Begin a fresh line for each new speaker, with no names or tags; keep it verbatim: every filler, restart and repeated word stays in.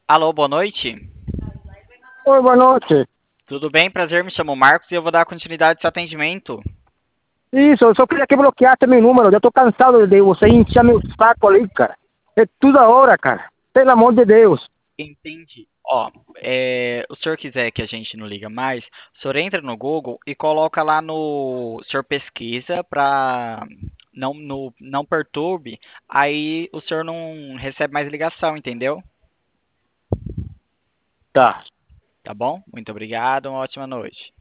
Alô, boa noite.
Oi, boa noite.
Tudo bem? Prazer, me chamo Marcos e eu vou dar continuidade ao seu atendimento.
Isso, eu só queria que bloqueasse meu número. Eu tô cansado de você encher meu saco ali, cara. É toda hora, cara. Pelo amor de Deus.
Entendi. Ó, é, o senhor quiser que a gente não liga mais, o senhor entra no Google e coloca lá no. O senhor pesquisa para não, no, não perturbe, aí o senhor não recebe mais ligação, entendeu?
Tá.
Tá bom? Muito obrigado, uma ótima noite.